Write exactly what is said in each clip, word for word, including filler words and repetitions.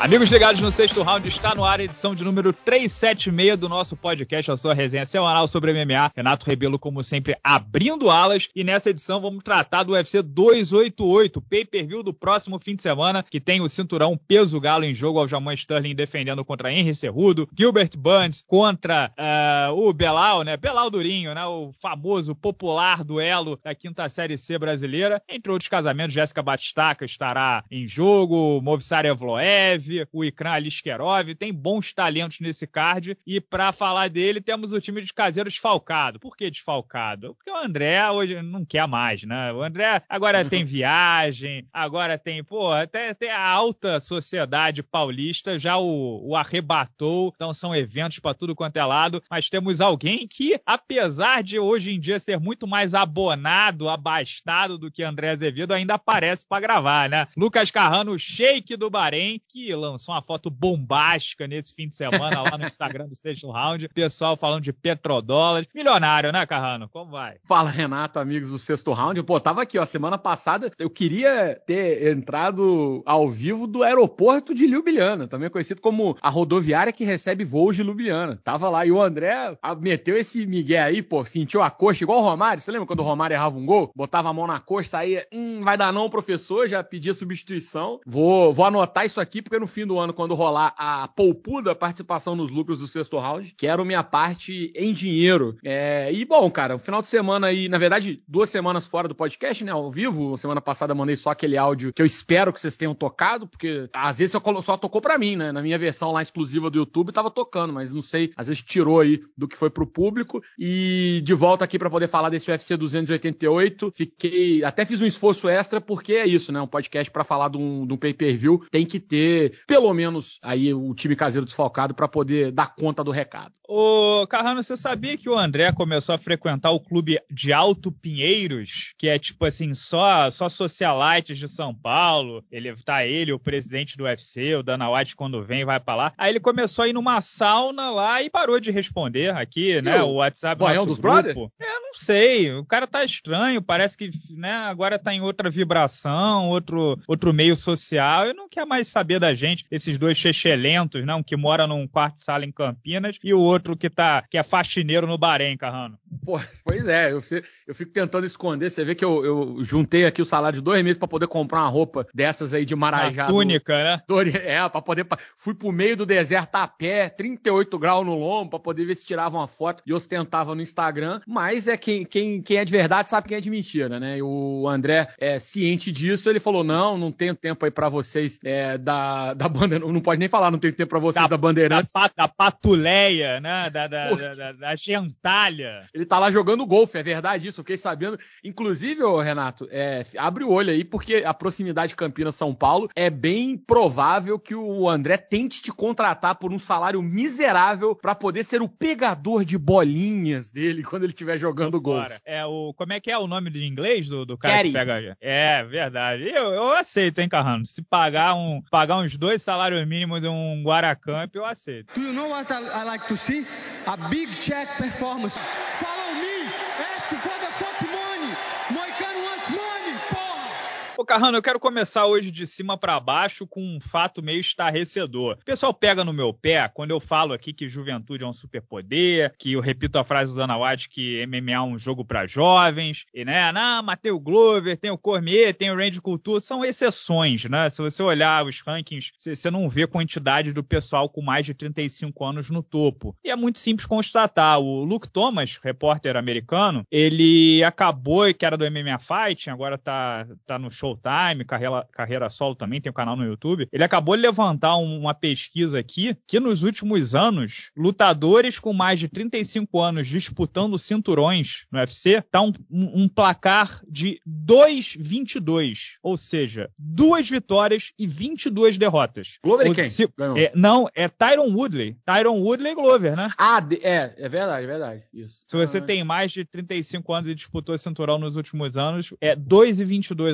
Amigos ligados no Sexto Round, está no ar a edição de número trezentos e setenta e seis do nosso podcast, a sua resenha semanal sobre M M A. Renato Rebelo, como sempre, abrindo alas. E nessa edição vamos tratar do U F C duzentos e oitenta e oito, pay-per-view do próximo fim de semana, que tem o cinturão peso galo em jogo, Aljamain Sterling defendendo contra Henry Cejudo, Gilbert Burns contra uh, o Belal, né? Belal Durinho, né? O famoso, popular duelo da quinta série C brasileira. Entre outros casamentos, Jéssica Batistaca estará em jogo, Movsar Evloev, o Ikram Aliskerov, tem bons talentos nesse card, e pra falar dele temos o time de caseiro desfalcado. Por que desfalcado? Porque o André hoje não quer mais, né? O André agora tem viagem, agora tem, pô, até, até a alta sociedade paulista já o, o arrebatou, então são eventos pra tudo quanto é lado, mas temos alguém que, apesar de hoje em dia ser muito mais abonado, abastado do que André Azevedo, ainda aparece pra gravar, né? Lucas Carrano, o Sheik do Bahrein, que lançou uma foto bombástica nesse fim de semana lá no Instagram do Sexto Round. Pessoal falando de petrodólares. Milionário, né, Carrano? Como vai? Fala, Renato, amigos do Sexto Round. Pô, tava aqui, ó, semana passada, eu queria ter entrado ao vivo do aeroporto de Ljubljana, também conhecido como a rodoviária que recebe voos de Ljubljana. Tava lá e o André meteu esse migué aí, pô, sentiu a coxa igual o Romário. Você lembra quando o Romário errava um gol? Botava a mão na coxa, saía, hum, vai dar não, professor, já pedia substituição. Vou, vou anotar isso aqui, porque no fim do ano, quando rolar a poupuda participação nos lucros do Sexto Round, quero minha parte em dinheiro. É, e bom, cara, o final de semana aí, na verdade, duas semanas fora do podcast, né, ao vivo. Semana passada mandei só aquele áudio que eu espero que vocês tenham tocado, porque às vezes só tocou pra mim, né, na minha versão lá exclusiva do YouTube tava tocando, mas não sei, às vezes tirou aí do que foi pro público. E de volta aqui pra poder falar desse U F C duzentos e oitenta e oito, fiquei, até fiz um esforço extra, porque é isso, né, um podcast pra falar de um, de um pay-per-view tem que ter pelo menos aí o time caseiro desfalcado para poder dar conta do recado. Ô, Carrano, você sabia que o André começou a frequentar o clube de Alto Pinheiros, que é tipo assim, só, só socialites de São Paulo? Ele tá ele, o presidente do U F C, o Dana White, quando vem, vai pra lá. Aí ele começou a ir numa sauna lá e parou de responder aqui, né? O WhatsApp Boião dos brothers? É, não sei. O cara tá estranho, parece que, né, agora tá em outra vibração, outro, outro meio social, e não quer mais saber da gente. Esses dois chechelentos, né? Um que mora num quarto-sala em Campinas e o outro que, tá, que é faxineiro no Bahrein, Carrano. Pô, pois é, eu, eu fico tentando esconder. Você vê que eu, eu juntei aqui o salário de dois meses pra poder comprar uma roupa dessas aí de Marajá. Uma túnica, do, né? Do, é, pra poder... Fui pro meio do deserto a pé, trinta e oito graus no lombo, pra poder ver se tirava uma foto e ostentava no Instagram. Mas é quem, quem, quem é de verdade sabe quem é de mentira, né? E o André é ciente disso, ele falou, não, não tenho tempo aí pra vocês é, da, da banda... Não pode nem falar, não tenho tempo pra vocês da, da Bandeirantes. Da, da patuleia, né? Da, da, da, da, da gentalha. Ele tá lá jogando golfe, é verdade isso, eu fiquei sabendo. Inclusive, ô, Renato, é, abre o olho aí, porque a proximidade de Campinas-São Paulo é bem provável que o André tente te contratar por um salário miserável pra poder ser o pegador de bolinhas dele quando ele estiver jogando golfe. É o, como é que é o nome de inglês do, do cara Caddy. Que pega? É, verdade. Eu, eu aceito, hein, Carrano? Se pagar, um, pagar uns dois salários mínimos em um Guaracamp, eu aceito. Do you know what I, I like to see? A big check performance. Follow me! Ask for the fuck money! Moicano wants money, porra! Ô, Carrano, eu quero começar hoje de cima pra baixo com um fato meio estarrecedor. O pessoal pega no meu pé quando eu falo aqui que juventude é um superpoder, que eu repito a frase do Dana White que M M A é um jogo pra jovens, e né, não, mas tem o Glover, tem o Cormier, tem o Randy Couture, são exceções, né? Se você olhar os rankings, você não vê quantidade do pessoal com mais de trinta e cinco anos no topo. E é muito simples constatar. O Luke Thomas, repórter americano, ele acabou, que era do M M A Fighting, agora tá, tá no Showtime, carreira, carreira solo também, tem um canal no YouTube. Ele acabou de levantar um, uma pesquisa aqui, que nos últimos anos, lutadores com mais de trinta e cinco anos disputando cinturões no U F C, tá um, um, um placar de dois a vinte e dois, ou seja, duas vitórias e vinte e duas derrotas. Glover e ou, quem? Se, é, não, é Tyron Woodley. Tyron Woodley e Glover, né? Ah, é, é verdade, é verdade. Isso. Se você ah, tem mais de trinta e cinco anos e disputou cinturão nos últimos anos, é dois a vinte e dois o placar.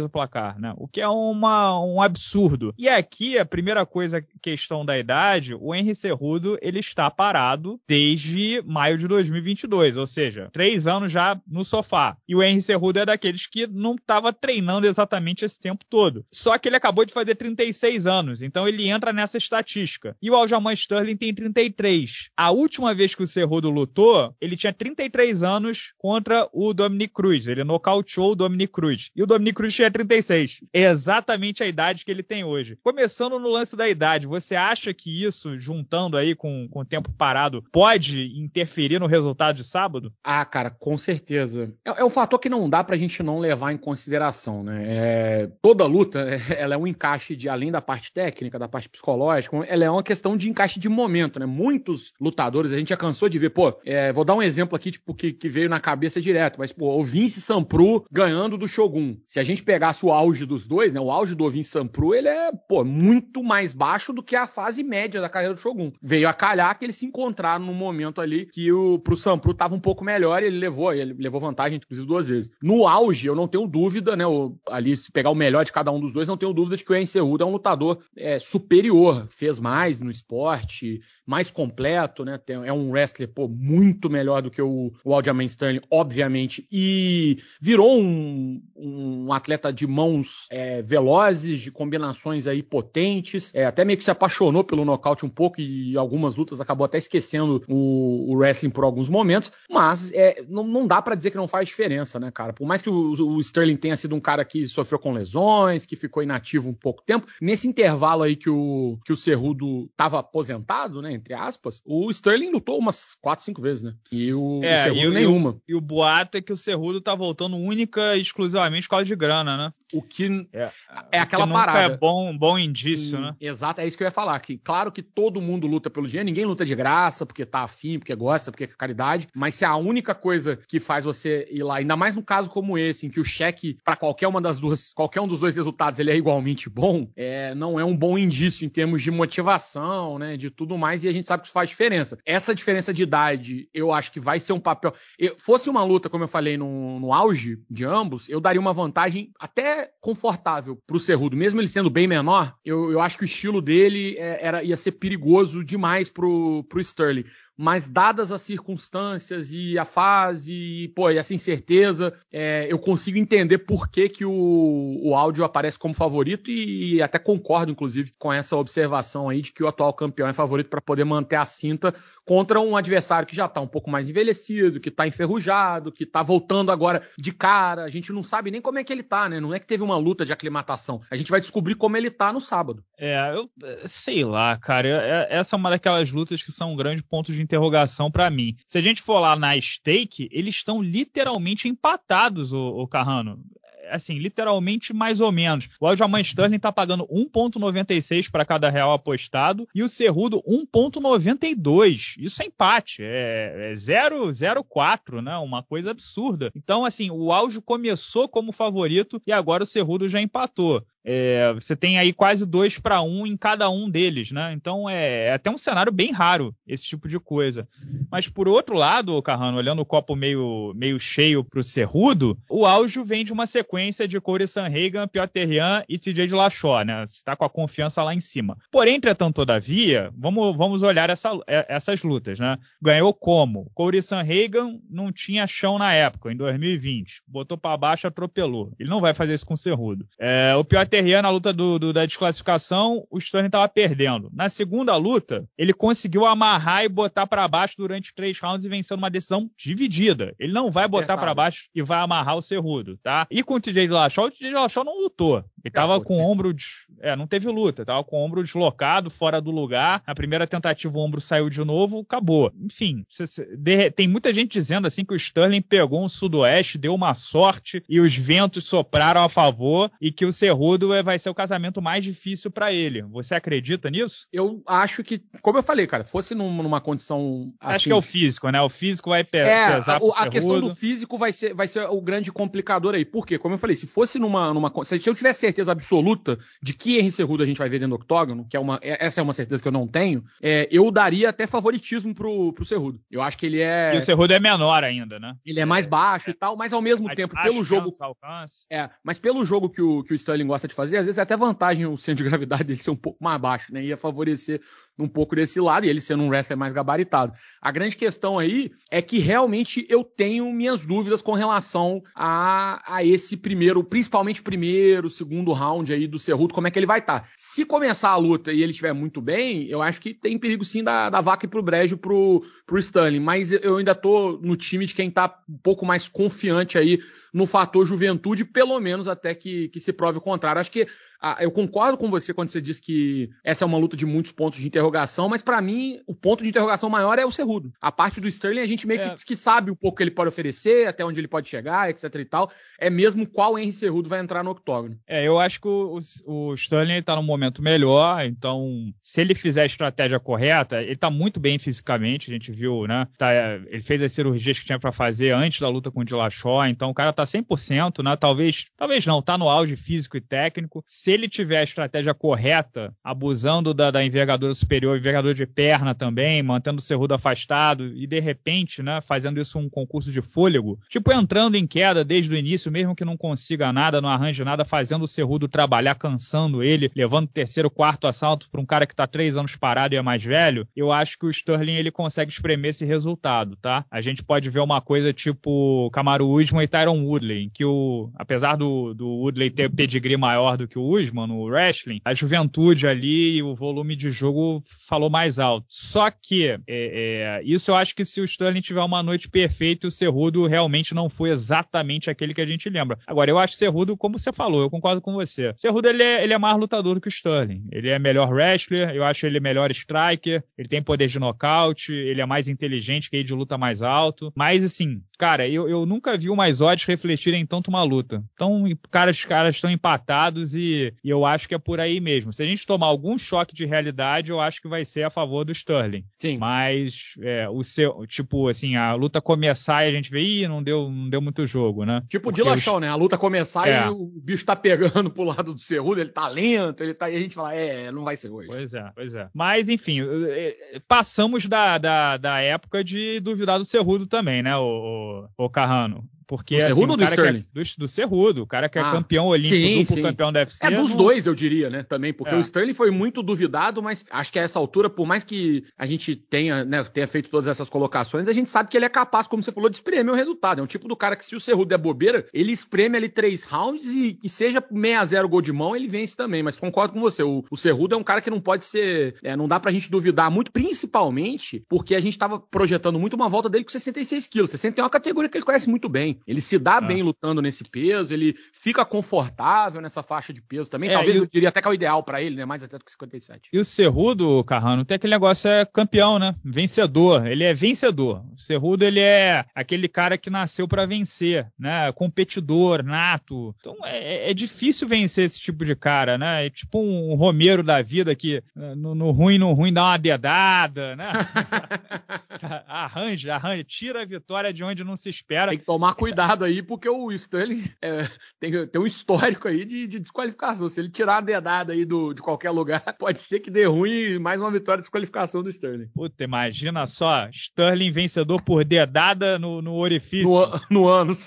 lugar, né? O que é uma, um absurdo. E aqui, a primeira coisa, questão da idade, o Henry Cejudo, ele está parado desde maio de dois mil e vinte e dois, ou seja, três anos já no sofá. E o Henry Cejudo é daqueles que não estava treinando exatamente esse tempo todo. Só que ele acabou de fazer trinta e seis anos, então ele entra nessa estatística. E o Aljamain Sterling tem trinta e três. A última vez que o Cejudo lutou, ele tinha trinta e três anos contra o Dominick Cruz. Ele nocauteou o Dominick Cruz. E o Dominick Cruz tinha trinta e seis. É exatamente a idade que ele tem hoje. Começando no lance da idade, você acha que isso, juntando aí com, com o tempo parado, pode interferir no resultado de sábado? Ah, cara, com certeza. É, é um fator que não dá pra gente não levar em consideração, né? É, toda luta, ela é um encaixe de, além da parte técnica, da parte psicológica, ela é uma questão de encaixe de momento, né? Muitos lutadores, a gente já cansou de ver, pô, é, vou dar um exemplo aqui, tipo, que, que veio na cabeça direto, mas, pô, o Vince Sampru ganhando do Shogun. Se a gente pegasse o auge dos dois, né? O auge do Vince Sampru, ele é, pô, muito mais baixo do que a fase média da carreira do Shogun. Veio a calhar que eles se encontraram num momento ali que o, pro Sampru tava um pouco melhor e ele levou, ele levou vantagem, inclusive, duas vezes. No auge, eu não tenho dúvida, né? O, ali, se pegar o melhor de cada um dos dois, não tenho dúvida de que o Henry Cejudo é um lutador é, superior, fez mais no esporte, mais completo, né? Tem, é um wrestler, pô, muito melhor do que o, o Aljamain Sterling, obviamente, e virou um, um atleta de mãos é, velozes, de combinações aí potentes, é, até meio que se apaixonou pelo nocaute um pouco e algumas lutas acabou até esquecendo o, o wrestling por alguns momentos, mas é, não, não dá pra dizer que não faz diferença, né, cara? Por mais que o, o Sterling tenha sido um cara que sofreu com lesões, que ficou inativo um pouco tempo, nesse intervalo aí que o, que o Cejudo tava aposentado, né, entre aspas, o Sterling lutou umas quatro, cinco vezes, né? E o, é, o Cejudo e, nenhuma. E o, e o boato é que o Cejudo tá voltando única e exclusivamente por causa de grana, né? O que é, é o aquela que nunca parada. É bom, bom indício, Sim, né? Exato, é isso que eu ia falar. Que, claro que todo mundo luta pelo dinheiro, ninguém luta de graça, porque tá afim, porque gosta, porque é caridade, mas se a única coisa que faz você ir lá, ainda mais num caso como esse, em que o cheque pra qualquer uma das duas, qualquer um dos dois resultados, ele é igualmente bom, é, não é um bom indício em termos de motivação, né, de tudo mais, e a gente sabe que isso faz diferença. Essa diferença de idade, eu acho que vai ser um papel... Eu, fosse uma luta, como eu falei, no, no auge de ambos, eu daria uma vantagem até confortável pro Cejudo, mesmo ele sendo bem menor, eu, eu acho que o estilo dele é, era, ia ser perigoso demais pro, pro Sterling. Mas dadas as circunstâncias e a fase e, pô, e essa incerteza, é, eu consigo entender por que, que o, o áudio aparece como favorito e, e até concordo, inclusive, com essa observação aí de que o atual campeão é favorito para poder manter a cinta contra um adversário que já tá um pouco mais envelhecido, que tá enferrujado, que tá voltando agora de cara. A gente não sabe nem como é que ele tá, né? Não é que teve uma luta de aclimatação. A gente vai descobrir como ele tá no sábado. É, eu sei lá, cara. Eu, essa é uma daquelas lutas que são um grande ponto de interrogação pra mim. Se a gente for lá na stake, eles estão literalmente empatados, o, o Carrano. Assim, literalmente mais ou menos. O Aljamain Sterling tá pagando um vírgula noventa e seis para cada real apostado e o Cejudo um vírgula noventa e dois. Isso é empate, é, é zero vírgula quatro, né? Uma coisa absurda. Então, assim, o áudio começou como favorito e agora o Cejudo já empatou. É, você tem aí quase dois para um em cada um deles, né? Então é, é até um cenário bem raro esse tipo de coisa. Mas por outro lado, Carrano, olhando o copo meio, meio cheio pro Cejudo, o áudio vem de uma sequência de Corey Sanhagen, Petr Yan e T J Dillashaw, né? Você tá com a confiança lá em cima. Porém, entretanto, todavia, vamos, vamos olhar essa, essas lutas, né? Ganhou como? Corey Sanhagen não tinha chão na época, em dois mil e vinte. Botou para baixo, atropelou. Ele não vai fazer isso com o Cejudo. É, o Petr Yan, na luta do, do, da desclassificação, o Sterling tava perdendo. Na segunda luta, ele conseguiu amarrar e botar para baixo durante três rounds e venceu numa decisão dividida. Ele não vai botar para baixo e vai amarrar o Cejudo, tá? E com o T J Dillashaw, o T J Dillashaw não lutou. Ele tava com o ombro... De... É, não teve luta. Tava com o ombro deslocado, fora do lugar. Na primeira tentativa, o ombro saiu de novo, acabou. Enfim, cê, cê, de... tem muita gente dizendo assim que o Sterling pegou um sudoeste, deu uma sorte e os ventos sopraram a favor e que o Cejudo vai ser o casamento mais difícil pra ele. Você acredita nisso? Eu acho que, como eu falei, cara, fosse num, numa condição assim... Acho que é o físico, né? O físico vai pe- é, pesar a, pro a Cejudo. questão do físico vai ser, vai ser o grande complicador aí. Por quê? Como eu falei, se fosse numa... numa se eu tivesse certeza absoluta de que Henry Cejudo a gente vai ver dentro do octógono, que é uma, essa é uma certeza que eu não tenho, é, eu daria até favoritismo pro, pro Cejudo. Eu acho que ele é... E o Cejudo é menor ainda, né? Ele é mais baixo é. e tal, mas ao mesmo mais tempo, baixo, pelo jogo... Alcance. É, mas pelo jogo que o, que o Sterling gosta de fazer, às vezes é até vantagem o centro de gravidade dele ser um pouco mais baixo, né? Ia favorecer um pouco desse lado, e ele sendo um wrestler mais gabaritado. A grande questão aí é que realmente eu tenho minhas dúvidas com relação a, a esse primeiro, principalmente primeiro, segundo round aí do Cejudo, como é que ele vai estar. Tá. Se começar a luta e ele estiver muito bem, eu acho que tem perigo sim da, da vaca ir pro brejo pro, pro Sterling, mas eu ainda tô no time de quem tá um pouco mais confiante aí no fator juventude, pelo menos até que, que se prove o contrário. Acho que ah, eu concordo com você quando você diz que essa é uma luta de muitos pontos de interrogação, mas pra mim o ponto de interrogação maior é o Cejudo. A parte do Sterling a gente meio é. que, que sabe um pouco o que ele pode oferecer, até onde ele pode chegar, etc e tal. É mesmo qual Henry Cejudo vai entrar no octógono. É, eu acho que o, o, o Sterling tá num momento melhor, então se ele fizer a estratégia correta, ele tá muito bem fisicamente, a gente viu, né? Tá, ele fez as cirurgias que tinha pra fazer antes da luta com o Dillashaw, então o cara tá cem por cento, né? Talvez, talvez não, tá no auge físico e técnico. Se ele tiver a estratégia correta, abusando da, da envergadura superior, envergadura de perna também, mantendo o Cejudo afastado e de repente, né, fazendo isso um concurso de fôlego, tipo entrando em queda desde o início, mesmo que não consiga nada, não arranje nada, fazendo o Cejudo trabalhar, cansando ele, levando o terceiro, quarto assalto para um cara que tá três anos parado e é mais velho, eu acho que o Sterling ele consegue espremer esse resultado, tá? A gente pode ver uma coisa tipo Kamaru Usman e Tyron Woodley, que o, apesar do, do Woodley ter pedigree maior do que o Usman no wrestling, a juventude ali e o volume de jogo falou mais alto. Só que é, é, isso eu acho que se o Sterling tiver uma noite perfeita, o Cejudo realmente não foi exatamente aquele que a gente lembra. Agora, eu acho o Cejudo, como você falou, eu concordo com você. O Cejudo, ele é, ele é mais lutador do que o Sterling. Ele é melhor wrestler, eu acho ele melhor striker, ele tem poder de nocaute, ele é mais inteligente, que aí de luta mais alto. Mas, assim, cara, eu, eu nunca vi mais odds refletirem tanto uma luta. Então, cara, os caras estão empatados e, e eu acho que é por aí mesmo. Se a gente tomar algum choque de realidade, eu acho que vai ser a favor do Sterling. Sim. Mas, é, o seu, tipo, assim, a luta começar e a gente vê, ih, não deu, não deu muito jogo, né? Tipo o Dillashaw, os... né? A luta começar é. e o bicho tá pegando pro lado do Cejudo, ele tá lento, ele tá... e a gente fala, é, não vai ser hoje. Pois é, pois é. Mas, enfim, passamos da, da, da época de duvidar do Cejudo também, né, o, o, o Carrano? Porque, do assim, Cejudo ou do Sterling? É, do, do Cejudo, o cara que é ah, campeão olímpico, sim, duplo sim. campeão da U F C. É dos não... dois, eu diria, né, também, porque é. o Sterling foi muito duvidado, mas acho que a essa altura, por mais que a gente tenha, né, tenha feito todas essas colocações, a gente sabe que ele é capaz, como você falou, de espremer o resultado. É um tipo do cara que, se o Cejudo é bobeira, ele espreme ali três rounds e, e seja seis a zero gol de mão, ele vence também. Mas concordo com você, o, o Cejudo é um cara que não pode ser, é, não dá pra gente duvidar muito, principalmente porque a gente tava projetando muito uma volta dele com sessenta e seis quilos. sessenta é uma categoria que ele conhece muito bem. Ele se dá é. bem lutando nesse peso, ele fica confortável nessa faixa de peso também. É, Talvez eu diria até que é o ideal pra ele, né? Mais até do que cinquenta e sete. E o Cejudo, Carrano, tem aquele negócio, é campeão, né? Vencedor. Ele é vencedor. O Cejudo, ele é aquele cara que nasceu pra vencer, né? Competidor, nato. Então é, é difícil vencer esse tipo de cara, né? É tipo um Romero da vida que no, no ruim, no ruim dá uma dedada, né? arranja, arranja, tira a vitória de onde não se espera. Tem que tomar cuidado aí, porque o Sterling é, tem, tem um histórico aí de, de desqualificação. Se ele tirar a dedada aí do, de qualquer lugar, pode ser que dê ruim mais uma vitória de desqualificação do Sterling. Puta, imagina só, Sterling vencedor por dedada no, no orifício. No, no ânus.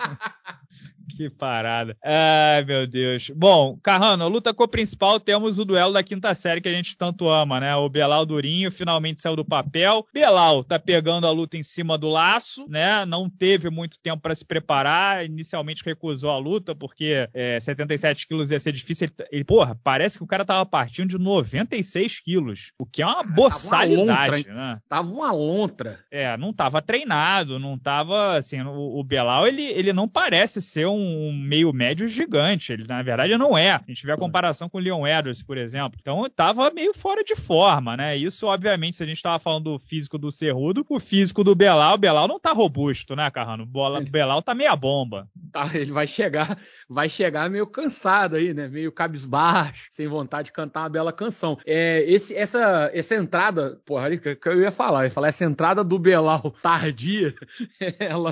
Que parada. Ai, meu Deus. Bom, Carrano, a luta co-principal, temos o duelo da quinta série que a gente tanto ama, né? O Belal Durinho finalmente saiu do papel. Belal tá pegando a luta em cima do laço, né? Não teve muito tempo pra se preparar. Inicialmente recusou a luta porque é, setenta e sete quilos ia ser difícil. Ele, ele, porra, parece que o cara tava partindo de noventa e seis quilos, o que é uma boçalidade, tava uma lontra, né? Tava uma lontra. É, não tava treinado, não tava, assim, o, o Belal, ele, ele não parece ser um um meio médio gigante, ele na verdade não é. A gente vê a comparação com o Leon Edwards, por exemplo. Então tava meio fora de forma, né? Isso, obviamente, se a gente tava falando do físico do Cejudo, o físico do Belal, o Belal não tá robusto, né, Carrano? O Belal tá meia bomba. Tá, ele vai chegar, vai chegar meio cansado aí, né? Meio cabisbaixo, sem vontade de cantar uma bela canção. É, esse, essa, essa entrada, porra, que eu ia falar, eu ia falar, essa entrada do Belal tardia, ela,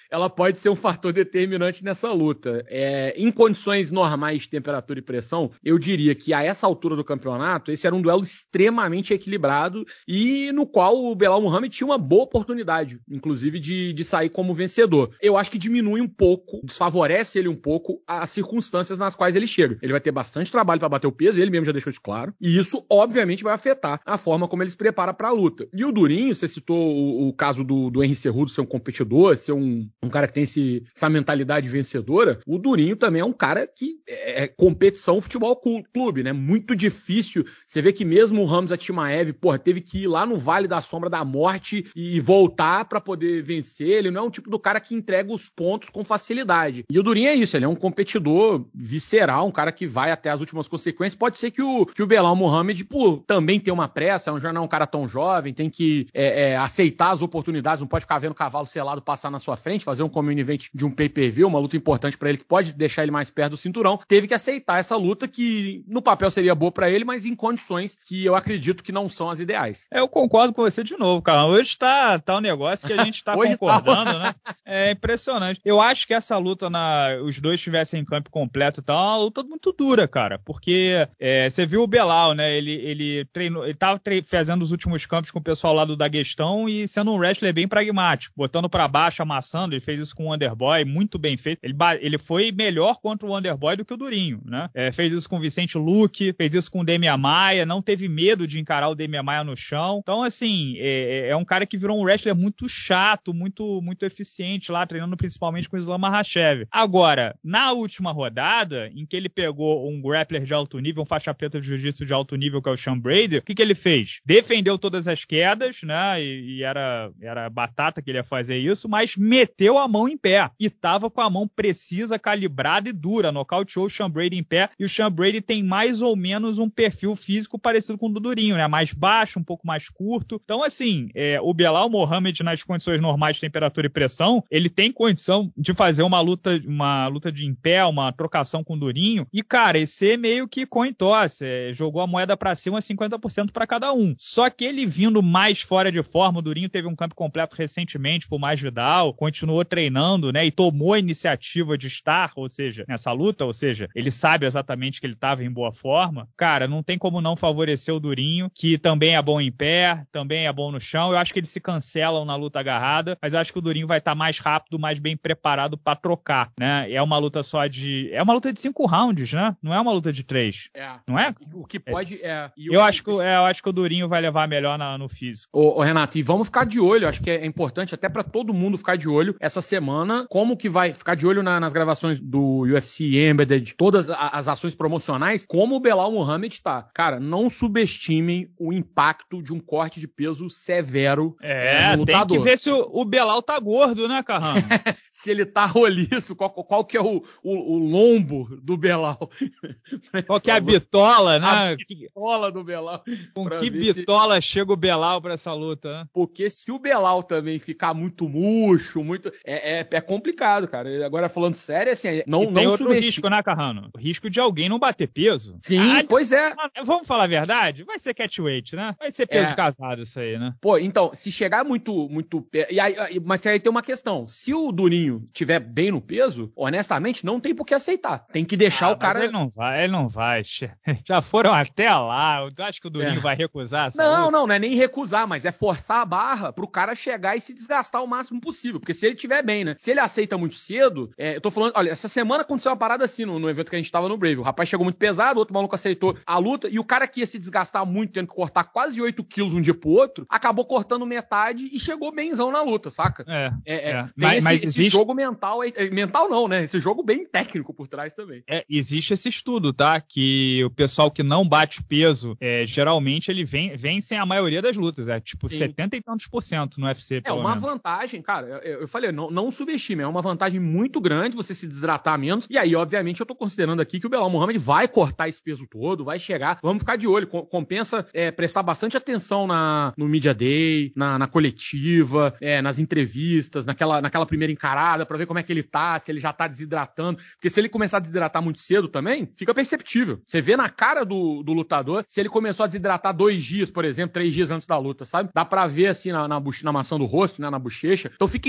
ela pode ser um fator determinante nessa luta. É, em condições normais de temperatura e pressão, eu diria que a essa altura do campeonato, esse era um duelo extremamente equilibrado e no qual o Belal Muhammad tinha uma boa oportunidade, inclusive de, de sair como vencedor. Eu acho que diminui um pouco, desfavorece ele um pouco as circunstâncias nas quais ele chega. Ele vai ter bastante trabalho para bater o peso, ele mesmo já deixou isso claro, e isso obviamente vai afetar a forma como ele se prepara para a luta. E o Durinho, você citou o, o caso do, do Henry Cejudo ser um competidor, ser um, um cara que tem esse, essa mentalidade vencedora. O Durinho também é um cara que é, é competição futebol clube, né? Muito difícil. Você vê que mesmo o Hamza Chimaev, porra, teve que ir lá no Vale da Sombra da Morte e voltar para poder vencer. Ele não é um tipo do cara que entrega os pontos com facilidade. E o Durinho é isso, ele é um competidor visceral, um cara que vai até as últimas consequências. Pode ser que o, que o Belal Muhammad, por também ter uma pressa, já não é um cara tão jovem, tem que é, é, aceitar as oportunidades, não pode ficar vendo o cavalo selado passar na sua frente, fazer um community event de um pay-per-view, uma luta importante pra ele que pode deixar ele mais perto do cinturão. Teve que aceitar essa luta que no papel seria boa pra ele, mas em condições que eu acredito que não são as ideais. É, eu concordo com você de novo, cara. Hoje tá, tá um negócio que a gente tá concordando, tá. Né? É impressionante. Eu acho que essa luta, na, os dois estivessem em campo completo e tal, é uma luta muito dura, cara, porque é, você viu o Belal, né? Ele, ele treinou, ele tava tre- fazendo os últimos campos com o pessoal lá do Daguestão e sendo um wrestler bem pragmático, botando pra baixo, amassando. Ele fez isso com o Wonderboy, muito bem feito. Ele, ele foi melhor contra o Wonderboy do que o Durinho, né? É, fez isso com o Vicente Luque, fez isso com o Demian Maia, não teve medo de encarar o Demian Maia no chão. Então, assim, é, é um cara que virou um wrestler muito chato, muito, muito eficiente lá, treinando principalmente com o Islam Makhachev. Agora, na última rodada, em que ele pegou um grappler de alto nível, um faixa preta de jiu-jitsu de alto nível, que é o Sean Brady, o que, que ele fez? Defendeu todas as quedas, né? E, e era, era batata que ele ia fazer isso, mas meteu a mão em pé. E tava com a mão precisa, calibrada e dura. Nocauteou o Sean Brady em pé. E o Sean Brady tem mais ou menos um perfil físico parecido com o do Durinho, né? Mais baixo, um pouco mais curto. Então, assim, é, o Belal Muhammad, nas condições normais de temperatura e pressão, ele tem condição de fazer uma luta, uma luta de em pé, uma trocação com o Durinho. E, cara, esse é meio que coin toss. É, jogou a moeda pra cima, cinquenta por cento pra cada um. Só que ele vindo mais fora de forma, o Durinho teve um campo completo recentemente por mais Vidal, continuou treinando, né? E tomou a iniciativa de estar, ou seja, nessa luta, ou seja, ele sabe exatamente que ele estava em boa forma. Cara, não tem como não favorecer o Durinho, que também é bom em pé, também é bom no chão. Eu acho que eles se cancelam na luta agarrada, mas eu acho que o Durinho vai estar mais rápido, mais bem preparado para trocar, né? É uma luta só de... É uma luta de cinco rounds, né? Não é uma luta de três. É. Não é? O que pode... É. é. Eu, acho que, é, eu acho que o Durinho vai levar melhor na, no físico. Ô, ô, Renato, e vamos ficar de olho, acho que é importante até pra todo mundo ficar de olho essa semana, como que vai ficar de olho na, nas gravações do U F C Embedded, todas a, as ações promocionais, como o Belal Muhammad tá. Cara, não subestimem o impacto de um corte de peso severo é, no lutador. Tem que ver se o, o Belal tá gordo, né, Carrano? Se ele tá roliço, qual, qual que é o, o, o lombo do Belal? Qual que é a bitola, né? A bitola do Belal. Com que bitola se... chega o Belal pra essa luta, né? Porque se o Belal também ficar muito murcho, muito... É, é, é complicado, cara. Agora, falando sério, assim, não, e tem não outro subestima. risco, né, Carrano? O risco de alguém não bater peso. Sim, ah, pois é. Vamos falar a verdade? Vai ser catchweight, né? Vai ser peso é. de casado isso aí, né? Pô, então, se chegar muito... muito e aí, mas aí tem uma questão. Se o Durinho tiver bem no peso, honestamente, não tem por que aceitar. Tem que deixar ah, o cara... ele não vai, ele não vai. Já foram até lá. Eu acho que o Durinho é. vai recusar essa Não, luta. não, não é nem recusar, mas é forçar a barra pro cara chegar e se desgastar o máximo possível. Porque se ele tiver bem, né? Se ele aceita muito cedo, é, eu tô falando, olha, essa semana aconteceu uma parada assim no, no evento que a gente tava no Brave. O rapaz chegou muito pesado, o outro maluco aceitou a luta, e o cara que ia se desgastar muito, tendo que cortar quase oito quilos um dia pro outro, acabou cortando metade e chegou benzão na luta, saca? É. é, é. é. Tem mas, esse, mas esse existe... jogo mental aí. Mental não, né? Esse jogo bem técnico por trás também. É, existe esse estudo, tá? Que o pessoal que não bate peso, é, geralmente ele vem, vence a maioria das lutas. É tipo Sim. setenta e tantos por cento no U F C. É uma menos. vantagem, cara. Eu, eu falei, não, não subestime. É uma vantagem muito grande você se desidratar menos. E aí, obviamente, eu tô considerando aqui que o Belal Muhammad vai cortar esse peso todo, vai chegar. Vamos ficar de olho. Compensa é, prestar bastante atenção na, no Media Day, na, na coletiva, é, nas entrevistas, naquela, naquela primeira encarada, pra ver como é que ele tá, se ele já tá desidratando. Porque se ele começar a desidratar muito cedo também, fica perceptível. Você vê na cara do, do lutador, se ele começou a desidratar dois dias, por exemplo, três dias antes da luta, sabe? Dá pra ver assim na, na, na maçã do rosto, né, na bochecha. Então fiquem bastante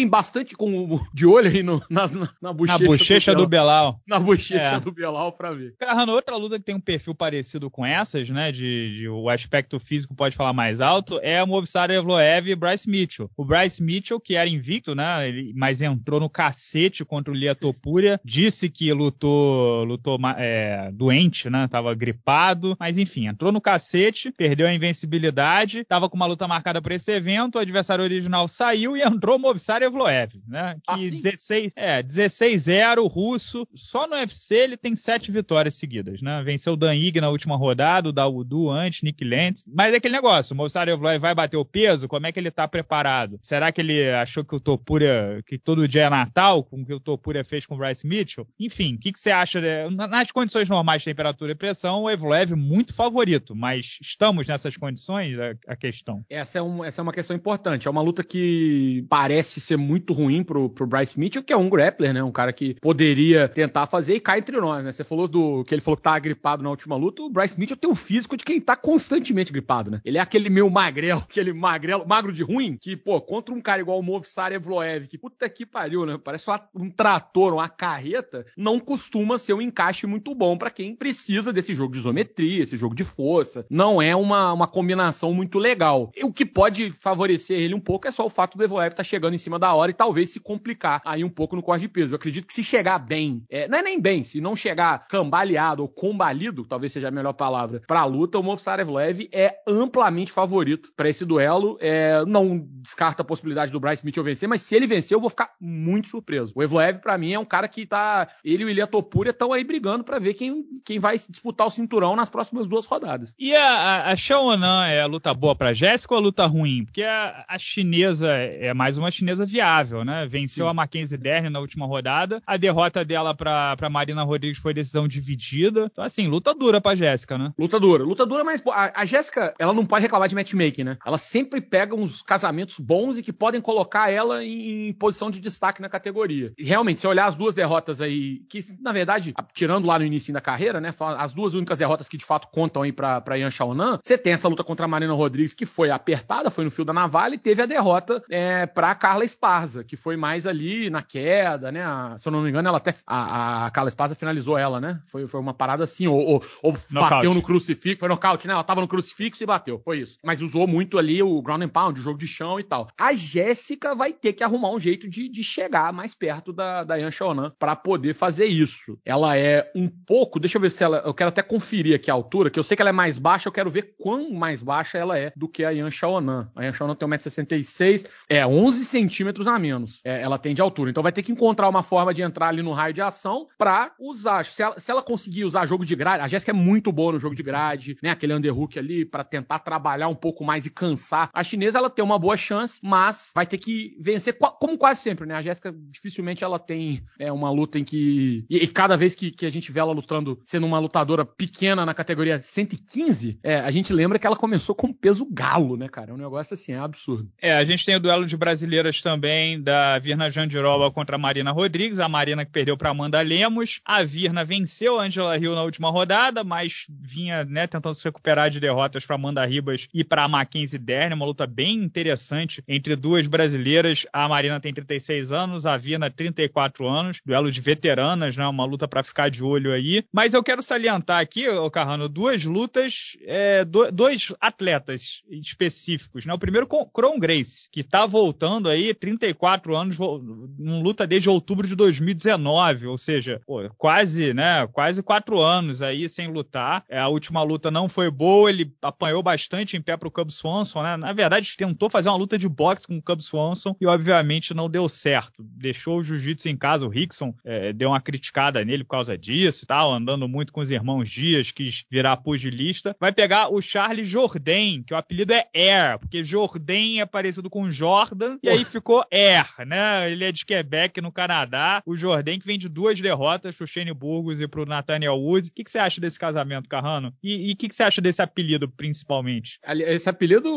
bastante com, de olho aí no, nas, na, na bochecha, na bochecha do, do Belal. Na bochecha é. do Belal pra ver. Carrano, outra luta que tem um perfil parecido com essas, né, de, de o aspecto físico pode falar mais alto, é a Movsar Evloev e Bryce Mitchell. O Bryce Mitchell, que era invicto, né, ele, mas entrou no cacete contra o Lia Topuria, disse que lutou, lutou é, doente, né, tava gripado, mas enfim, entrou no cacete, perdeu a invencibilidade, tava com uma luta marcada pra esse evento, o adversário original saiu e entrou o Movsar Evloev, né, que assim? dezesseis, é, dezesseis zero, russo, só no U F C ele tem sete vitórias seguidas, né, venceu o Dan Ige na última rodada, o Dawodu antes, Nick Lentz, mas é aquele negócio, o Movsar Evloev vai bater o peso, como é que ele tá preparado? Será que ele achou que o Topuria, que todo dia é Natal, com o que o Topuria fez com o Bryce Mitchell? Enfim, o que, que você acha? De... Nas condições normais de temperatura e pressão, o Evloev muito favorito, mas estamos nessas condições? A, a questão. Essa é, um, essa é uma questão importante. É uma luta que parece ser muito ruim pro, pro Bryce Mitchell, que é um grappler, né? Um cara que poderia tentar fazer e cai entre nós, né? Você falou do que ele falou que tá gripado na última luta, o Bryce Mitchell tem o físico de quem tá constantemente gripado, né? Ele é aquele meio magrelo, aquele magrelo, magro de ruim, que, pô, contra um cara igual o Movsar Evloev, que puta que pariu, né? Parece um trator, uma carreta, não costuma ser um encaixe muito bom pra quem precisa desse jogo de isometria, esse jogo de força. Não é uma, uma combinação muito legal. O que pode favorecer ele um pouco é só o fato do Evloev estar tá chegando em cima da hora e talvez se complicar aí um pouco no corte de peso. Eu acredito que se chegar bem, é, não é nem bem, se não chegar cambaleado ou combalido, talvez seja a melhor palavra, pra luta, o Movsar Evloev é amplamente favorito pra esse duelo. É, não descarta a possibilidade do Bryce Mitchell vencer, mas se ele vencer, eu vou ficar muito surpreso. O Evloev, pra mim, é um cara que tá... Ele e o Ilia Topuria estão aí brigando pra ver quem, quem vai disputar o cinturão nas próximas duas rodadas. E a, a, a Xiaonan é a luta boa pra Jéssica ou a luta ruim? Porque a, a chinesa é mais uma chinesa viável, né? Venceu Sim. a Mackenzie Dern na última rodada. A derrota dela pra, pra Marina Rodrigues foi decisão dividida. Então, assim, luta dura pra Jéssica, né? Luta dura. Luta dura, mas a, a Jéssica, ela não pode reclamar de matchmaking, né? Ela sempre pega uns casamentos bons e que podem colocar ela em, em posição de destaque na categoria. E realmente, se olhar as duas derrotas aí, que na verdade, tirando lá no início da carreira, né, as duas únicas derrotas que de fato contam aí pra, pra Yan Xiaonan, você tem essa luta contra a Marina Rodrigues que foi apertada, foi no fio da navalha, e teve a derrota é, pra Carla Esparza, que foi mais ali na queda, né, a, se eu não me engano, ela até, a, a Carla Esparza finalizou ela, né, foi, foi uma parada assim, ou, ou, ou bateu no crucifixo, foi nocaute, né, ela tava no crucifixo e bateu, foi isso. Mas usou muito ali o ground and pound, o jogo de chão e tal. A Jéssica vai ter que arrumar um jeito de, de chegar mais perto da, da Yan Xiaonan pra poder fazer isso. Ela é um pouco, deixa eu ver se ela, eu quero até conferir aqui a altura, que eu sei que ela é mais baixa, eu quero ver quão mais baixa ela é do que a Yan Xiaonan. A Yan Xiaonan tem um metro e sessenta e seis, é onze centímetros a menos, é, ela tem de altura. Então vai ter que encontrar uma forma de entrar ali no raio de ação pra usar. Se ela, se ela conseguir usar jogo de grade, a Jéssica é muito boa no jogo de grade, né, aquele underhook ali pra tentar trabalhar um pouco mais e cansar. A chinesa, ela tem uma boa chance, mas vai ter que vencer, como quase sempre, né? A Jéssica, dificilmente ela tem é, uma luta em que... E, e cada vez que, que a gente vê ela lutando, sendo uma lutadora pequena na categoria cento e quinze, é, a gente lembra que ela começou com peso galo, né, cara? É um negócio assim, é absurdo. É, a gente tem o duelo de brasileiras também, da Virna Jandiroba contra a Marina Rodrigues, a Marina que perdeu pra Amanda Lemos, a Virna venceu a Angela Hill na última rodada, mas vinha, né, tentando se recuperar de derrotas pra Amanda Ribas e pra Mackenzie Dern, uma luta bem interessante entre duas brasileiras. A Marina tem trinta e seis anos, a Virna trinta e quatro anos, duelo de veteranas, né, uma luta pra ficar de olho aí. Mas eu quero salientar aqui, ô Carrano, duas lutas, é, do, dois atletas específicos, né? O primeiro com Kron Gracie, que tá voltando aí, trinta e quatro anos, em luta desde outubro de dois mil e dezenove, ou seja, pô, quase, né, quase quatro anos aí sem lutar. É, a última luta não foi boa, ele apanhou bastante em pé pro Cub Swanson, né? Na verdade, tentou fazer uma luta de boxe com o Cub Swanson e, obviamente, não deu certo. Deixou o jiu-jitsu em casa, o Rickson é, deu uma criticada nele por causa disso e tal, andando muito com os irmãos Dias, quis virar pugilista. Vai pegar o Charles Jourdain, que o apelido é Air, porque Jourdain é parecido com Jordan, e aí ficou Air, né? Ele é de Quebec, no Canadá. O Jourdain que vem de duas derrotas pro Shane Burgos e pro Nathaniel Wood. O que, que você acha desse casamento, Carrano? E o que, que você acha desse apelido, principalmente? Esse apelido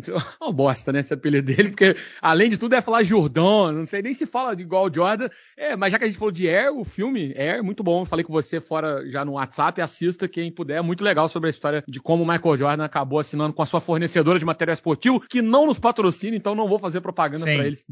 é uma bosta, né? Esse apelido dele, porque além de tudo é falar Jordan, não sei nem se fala de igual Jordan. É, mas já que a gente falou de Air, o filme Air, muito bom. Eu falei com você fora já no WhatsApp, assista quem puder. É muito legal sobre a história de como o Michael Jordan acabou assinando com a sua fornecedora de material esportivo, que não nos patrocina, então não vou fazer propaganda Sim. pra eles de graça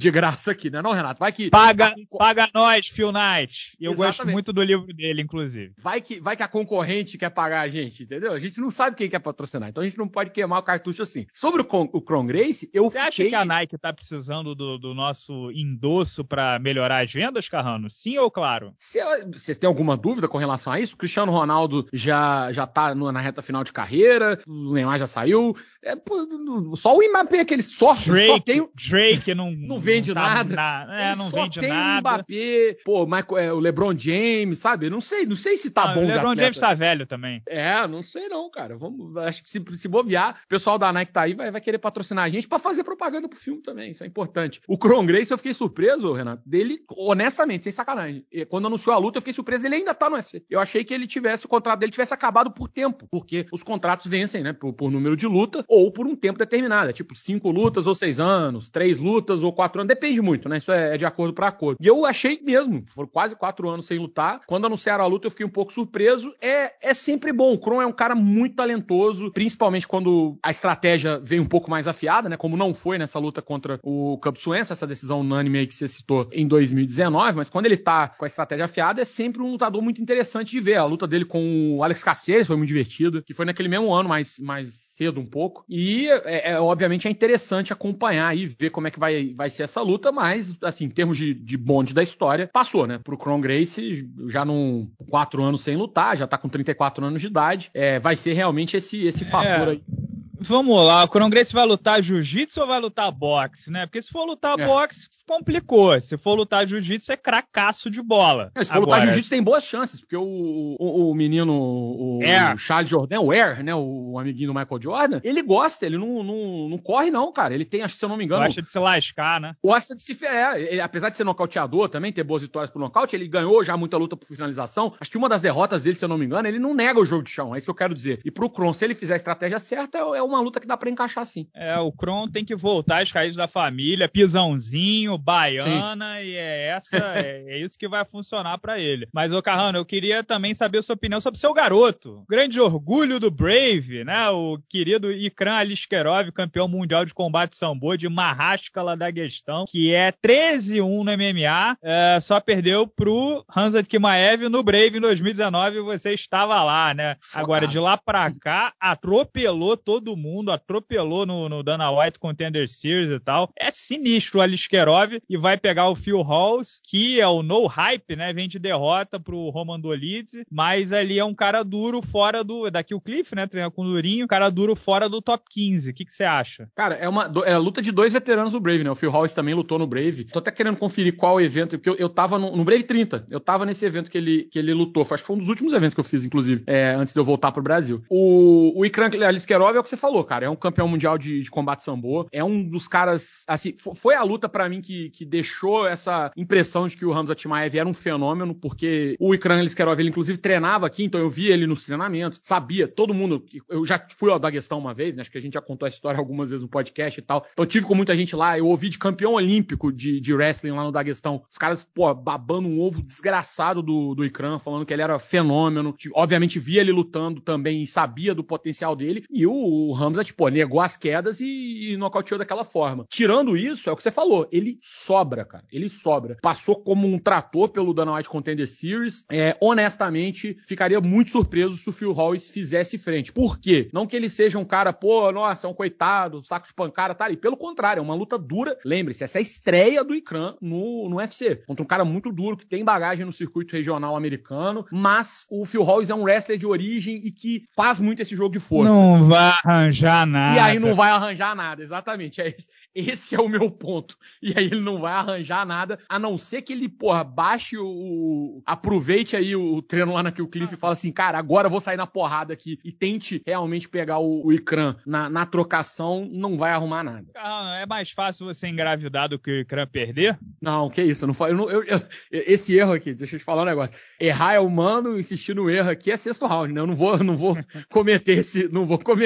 isso aqui, né, não, Renato? Vai que... Paga, paga nós, Phil Knight. Eu Exatamente. gosto muito do livro dele, inclusive. Vai que, vai que a concorrente quer pagar a gente, entendeu? A gente não sabe quem quer patrocinar, então a gente não pode queimar o cartucho assim. Sobre o, Con, o Cron Gracie, eu Você fiquei... acha que a Nike tá precisando do, do nosso endosso pra melhorar as vendas, Carrano? Sim ou claro? Se você tem alguma dúvida com relação a isso, o Cristiano Ronaldo já, já tá no, na reta final de carreira, o Neymar já saiu, é, pô, só o Mbappé que ele sofre, Drake, só tem... Drake não, não vende não tá nada, na, é, não só vende tem nada. o Mbappé, pô, Michael, é, o LeBron James, sabe? Não sei, não sei se tá não, bom o de LeBron atleta. James tá velho também. É, não sei não, cara. Vamos, acho que se, se bobear, o pessoal da Nike tá aí, vai, vai querer patrocinar a gente pra fazer propaganda pro filme também, isso é importante. O Cron Gracie, eu fiquei surpreso, Renato, dele, honestamente, sem sacanagem. Quando anunciou a luta, eu fiquei surpreso, ele ainda tá no U F C. Eu achei que ele tivesse, o contrato dele tivesse acabado por tempo, porque os contratos vencem, né, por, por número de luta, ou por um tempo determinado, é tipo cinco lutas ou seis anos, três lutas ou quatro anos, depende muito, né, isso é, é de acordo pra acordo. E eu achei mesmo, foram quase quatro anos sem lutar, quando anunciaram a luta eu fiquei um pouco surpreso, é, é sempre bom, o Cron é um cara muito talentoso, principalmente quando a estratégia vem um pouco mais afiada, né, como não foi nessa luta contra o Cub Swanson, essa decisão unânime aí que você citou em dois mil e dezenove, mas quando ele tá com a estratégia afiada, é sempre um lutador muito interessante de ver. A luta dele com o Alex Caceres foi muito divertida, que foi naquele mesmo ano, mais, mais cedo um pouco, e é, é, obviamente é interessante acompanhar e ver como é que vai, vai ser essa luta, mas, assim, em termos de, de bonde da história, passou, né, pro Cron Gracie, já num quatro anos sem lutar, já tá com trinta e quatro anos de idade, é, vai ser realmente esse, esse fator é. aí. Vamos lá, o Cron Gracie vai lutar jiu-jitsu ou vai lutar boxe, né? Porque se for lutar É. boxe, complicou. Se for lutar jiu-jitsu, é cracaço de bola. É, se for Agora, lutar jiu-jitsu, tem boas chances, porque o, o, o menino, o Air. Charles Jordan, o Air, né, o amiguinho do Michael Jordan, ele gosta, ele não, não, não corre não, cara. Ele tem, acho que se eu não me engano... gosta de se lascar, né? Gosta de se... É, ele, apesar de ser nocauteador também, ter boas vitórias por nocaute, ele ganhou já muita luta por finalização. Acho que uma das derrotas dele, se eu não me engano, ele não nega o jogo de chão, é isso que eu quero dizer. E pro Cron, se ele fizer a estratégia certa, é uma luta que dá pra encaixar sim. É, o Cron tem que voltar às raízes da família, pisãozinho, baiana, sim. E é essa, é, é isso que vai funcionar pra ele. Mas, ô Carrano, eu queria também saber a sua opinião sobre seu garoto. Grande orgulho do Brave, né? O querido Ikram Aliskerov, campeão mundial de combate sambo de Mahaskala da Daguestão, que é treze a um no M M A, é, só perdeu pro Khamzat Chimaev no Brave em dois mil e dezenove e você estava lá, né? Chocado. Agora, de lá pra cá, atropelou todo mundo, atropelou no, no Dana White Contender Series e tal. É sinistro o Aliskerov e vai pegar o Phil Hawes, que é o no hype, né? Vem de derrota pro Roman Dolidze, mas ali é um cara duro fora do... Daqui o Cliff, né? Treina com o Durinho, cara duro fora do top quinze. O que você acha? Cara, é uma é a luta de dois veteranos do Brave, né? O Phil Hawes também lutou no Brave. Tô até querendo conferir qual evento, porque eu, eu tava no, no Brave trinta. Eu tava nesse evento que ele, que ele lutou. Acho que foi um dos últimos eventos que eu fiz, inclusive, é, antes de eu voltar pro Brasil. O, o Ikram Aliskerov é o que você falou, cara. É um campeão mundial de, de combate sambo. É um dos caras, assim, foi a luta pra mim que, que deixou essa impressão de que o Khamzat Chimaev era um fenômeno, porque o Ikram Aliskerov, ele inclusive treinava aqui, então eu via ele nos treinamentos, sabia, todo mundo, eu já fui ao Daguestão uma vez, né, acho que a gente já contou essa história algumas vezes no podcast e tal, então eu tive com muita gente lá, eu ouvi de campeão olímpico de, de wrestling lá no Daguestão, os caras, pô, babando um ovo desgraçado do, do Ikram, falando que ele era fenômeno, obviamente via ele lutando também e sabia do potencial dele, e o, o Khamzat, pô, negou as quedas e, e nocauteou daquela forma. Tirando isso, é o que você falou, ele sobra, cara, ele sobra. Passou como um trator pelo Dana White Contender Series, é, honestamente, ficaria muito surpreso se o Phil Hawes fizesse frente. Por quê? Não que ele seja um cara, pô, nossa, é um coitado, saco de pancada, tá ali. Pelo contrário, é uma luta dura. Lembre-se, essa é a estreia do Ikram no, no U F C. Contra um cara muito duro, que tem bagagem no circuito regional americano, mas o Phil Hawes é um wrestler de origem e que faz muito esse jogo de força. Não vai arranjar nada. E aí não vai arranjar nada, exatamente. É esse, esse é o meu ponto. E aí ele não vai arranjar nada, a não ser que ele, porra, baixe o... aproveite aí o treino lá na Kill Cliff e fala assim, cara, agora eu vou sair na porrada aqui e tente realmente pegar o, o Ikram na, na trocação, não vai arrumar nada. Ah, é mais fácil você engravidar do que o Ikram perder? Não, que isso, eu não, eu não, eu, eu, esse erro aqui, deixa eu te falar um negócio. Errar é humano, insistir no erro aqui é sexto round, né? Eu não vou, não vou cometer esse, não vou cometer esse,